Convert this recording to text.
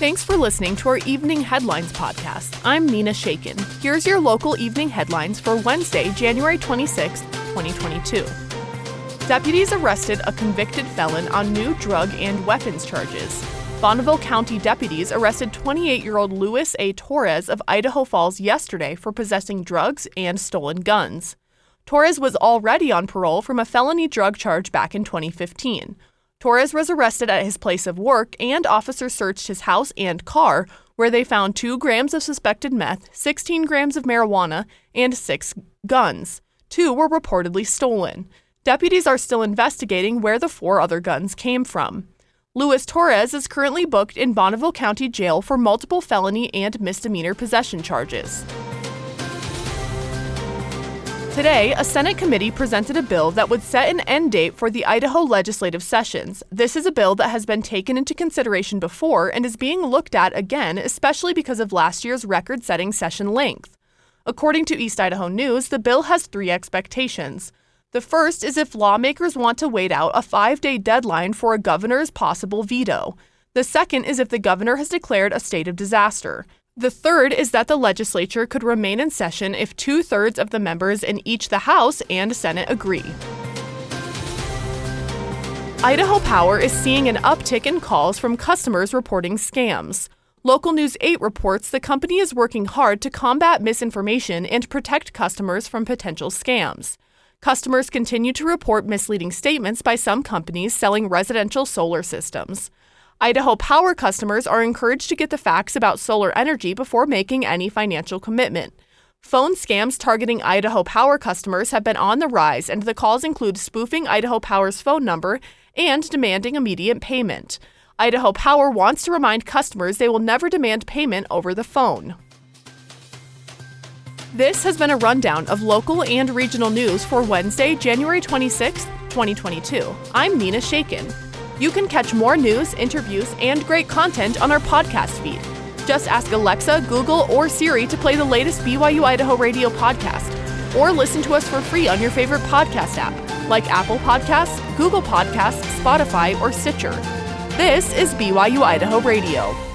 Thanks for listening to our Evening Headlines podcast. I'm Nina Shakin. Here's your local evening headlines for Wednesday, January 26, 2022. Deputies arrested a convicted felon on new drug and weapons charges. Bonneville County deputies arrested 28-year-old Luis A. Torres of Idaho Falls yesterday for possessing drugs and stolen guns. Torres was already on parole from a felony drug charge back in 2015. Torres was arrested at his place of work, and officers searched his house and car, where they found 2 grams of suspected meth, 16 grams of marijuana, and 6 guns. 2 were reportedly stolen. Deputies are still investigating where the 4 other guns came from. Luis Torres is currently booked in Bonneville County Jail for multiple felony and misdemeanor possession charges. Today, a Senate committee presented a bill that would set an end date for the Idaho legislative sessions. This is a bill that has been taken into consideration before and is being looked at again, especially because of last year's record-setting session length. According to East Idaho News, the bill has 3 expectations. The first is if lawmakers want to wait out a 5-day deadline for a governor's possible veto. The second is if the governor has declared a state of disaster. The third is that the legislature could remain in session if 2/3 of the members in each the House and Senate agree. Idaho Power is seeing an uptick in calls from customers reporting scams. Local News 8 reports the company is working hard to combat misinformation and protect customers from potential scams. Customers continue to report misleading statements by some companies selling residential solar systems. Idaho Power customers are encouraged to get the facts about solar energy before making any financial commitment. Phone scams targeting Idaho Power customers have been on the rise, and the calls include spoofing Idaho Power's phone number and demanding immediate payment. Idaho Power wants to remind customers they will never demand payment over the phone. This has been a rundown of local and regional news for Wednesday, January 26, 2022. I'm Nina Shakin. You can catch more news, interviews, and great content on our podcast feed. Just ask Alexa, Google, or Siri to play the latest BYU Idaho Radio podcast, or listen to us for free on your favorite podcast app, like Apple Podcasts, Google Podcasts, Spotify, or Stitcher. This is BYU Idaho Radio.